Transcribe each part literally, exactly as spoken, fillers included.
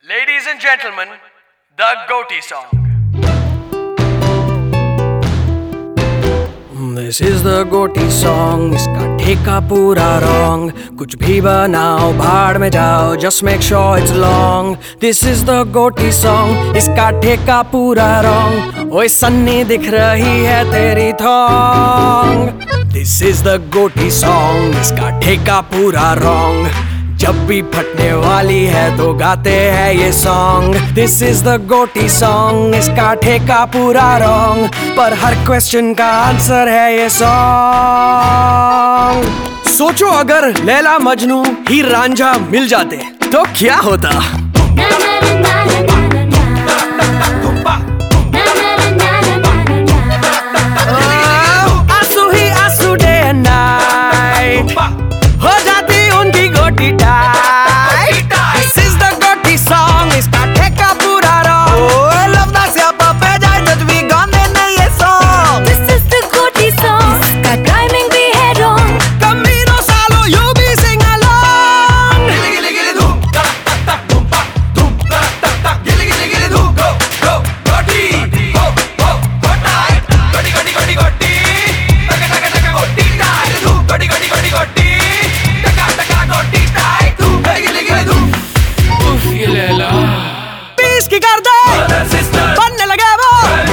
Ladies and gentlemen, the Goatee song. This is the Goatee song. इसका ठेका पूरा wrong. कुछ भी बनाओ भाड़ में जाओ. Just make sure it's long. This is the Goatee song. इसका ठेका पूरा wrong. ओए सन्नी दिख रही है तेरी thong. This is the Goatee song. इसका ठेका पूरा wrong. जब भी फटने वाली है तो गाते हैं ये सॉन्ग. दिस इज द गोटी सॉन्ग. इसका ठेका पूरा रॉन्ग, पर हर क्वेश्चन का आंसर है ये सॉन्ग. सोचो अगर लैला मजनू हीर रांझा मिल जाते तो क्या होता. आंसू ही आंसू डे एंड नाइट हो जाती उनकी गोटी tight. This is the Goatee song. इसका ठेका पूरा wrong. Oh, लवदास या पापे जाए जज भी गाने ने ये song. This is the Goatee song. इसका timing भी है wrong. Camino Salo, you be sing along. Gilly gilly gilly doo, tak tak tak boom pa, doom tak tak tak. Gilly gilly gilly doo, go go Goatee, go go Goatee, Goatee Goatee Goatee Goatee, taka taka taka Goatee tie, doo Goatee Goatee Goatee Goatee, taka taka Goatee tie, doo gilly gilly doo. Uff ये Laila. Piece की कर दे, बनने लगे वो.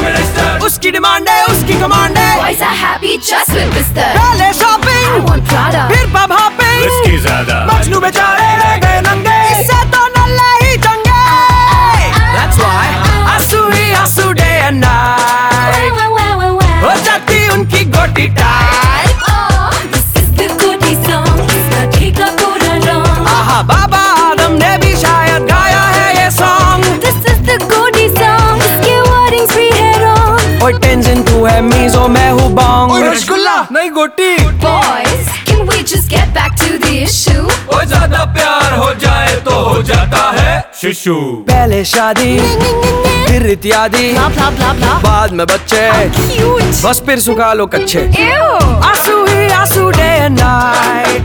उसकी demand है, उसकी command है. Boys are happy just with Mister पहले I शॉपिंग, want Prada. फिर पब हॉपिंग. इसकी ज्यादा. मजनू बेचारे रह गए नंगे. इससे तो नल्ले ही चंगे. That's why आंसू ही आंसू day and night. Wow, wow, wow, wow. हो जाती उनकी गोटी tight. Oh, this is the Goatee song. इसका ठेका पूरा wrong. आहा बाबा आदम ने भी शायद गाया है ये song. This is the Goatee song. इसके wordings भी है wrong. ओए टेंशन तू है मीज़ो मैं हूँ बॉन्ग. ओए रसगुल्ला. नहीं गोटी. Boys, can we just get back to the issue? ओ ज्यादा प्यार हो जाए तो हो जाता है शिशु. पहले शादी फिर इत्यादि. Blah blah blah blah. बाद में बच्चे. Cute. बस फिर सुखा लो कच्चे. Ew. आंसू ही आंसू डे एंड नाइट.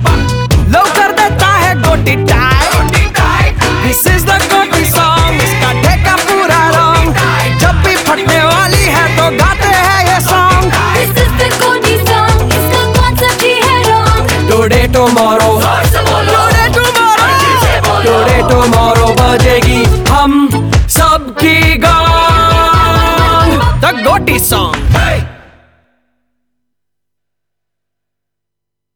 लो कर देता है गोटी टाइट. दिस इज द गोटी सॉन्ग. इसका ठेका पूरा रॉन्ग. जब भी फटने वाली है तो गाते हैं ये song. This is the Goatee song. इसका concept ही है wrong. Today tomorrow today tomorrow today tomorrow बजेगी हम सबकी गान. द गोटी सॉन्ग.